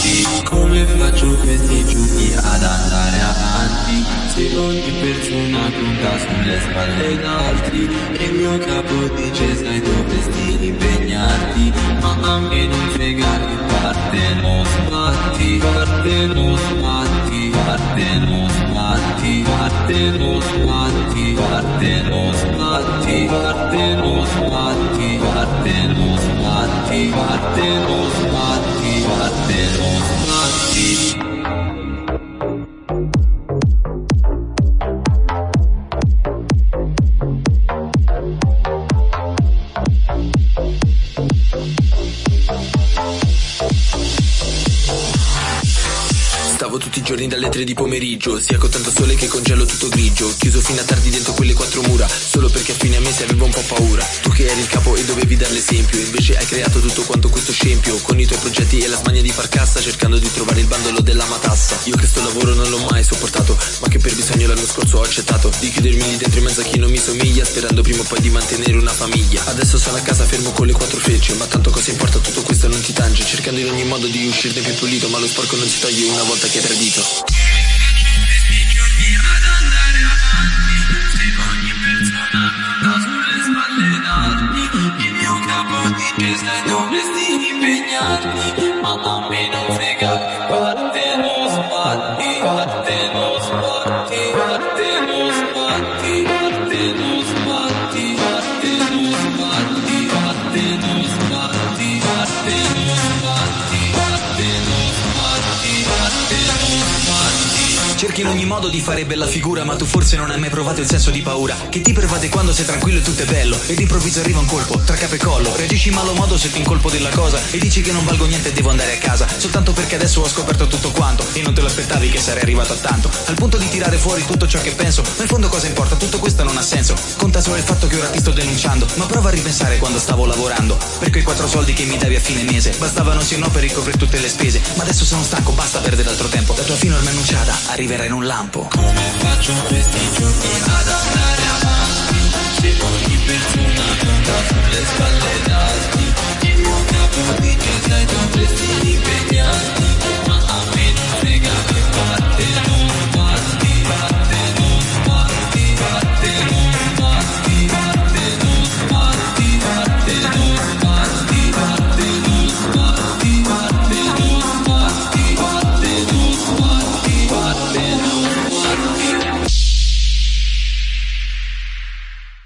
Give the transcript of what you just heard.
Come faccio questi giorni ad andare avanti, se ogni persona conta sulle spalle d'altri, e il mio capo dice sai dovresti impegnarti, ma a me non frega che parte non sbatti, parte non sbatti, parte non sbatti, parte non sbatti, parte non sbatti, parte non sbatti, parte non sbatti, parte non sbatti, parte non sbatti. Stavo tutti i giorni dalle 3 di pomeriggio, sia con tanto sole che con gelo tutto grigio, chiuso fino a tardi dentro quelle quattro mura, solo perché a fine mese avevo un po' paura. Tu che eri il capo e dovevi dar l'esempio, invece hai creato tutto quanto questo scempio, con i tuoi progetti e la smania di far cassa, cercando di trovare il bandolo della matassa. Io che sto lavoro non l'ho mai sopportato, ma che per bisogno l'anno scorso ho accettato di chiudermi lì dentro in mezzo a chi non mi somiglia, sperando prima o poi di mantenere una famiglia. Adesso sono a casa fermo con le quattro frecce, ma tanto cosa importa, tutto questo non ti tange, cercando in ogni modo di uscirne più pulito, ma lo sporco non si toglie una volta che è tradito. Questi giorni ad andare avanti, se ogni persona conta sulle spalle d'altri, il mio capo dice sai dovresti impegnarti, ma a me non frega che parte non sbatti, parte non sbatti, parte non sbatti, parte non sbatti, parte non sbatti, parte non sbatti, parte non sbatti, parte non sbatti, parte non sbatti. Cerchi in ogni modo di fare bella figura, ma tu forse non hai mai provato il senso di paura che ti pervade quando sei tranquillo e tutto è bello, ed improvviso arriva un colpo tra capo e collo, reagisci in malo modo se ti incolpo della cosa e dici che non valgo niente e devo andare a casa, soltanto perché adesso ho scoperto tutto quanto e non te lo aspettavi che sarei arrivato a tanto, al punto di tirare fuori tutto ciò che penso, ma in fondo cosa importa, tutto questo non ha senso, conta solo il fatto che ora ti sto denunciando, ma prova a ripensare quando stavo lavorando, per quei 4 soldi che mi davi a fine mese, bastavano sì o no per ricoprire tutte le spese, ma adesso sono stanco, basta perdere altro tempo, la tua fine ormai annunciata, arriverà in un lampo. Come faccio questi giorni ad andare avanti, se ogni persona conta sulle spalle d'altri, il mio capo dice sai dovresti impegnarti,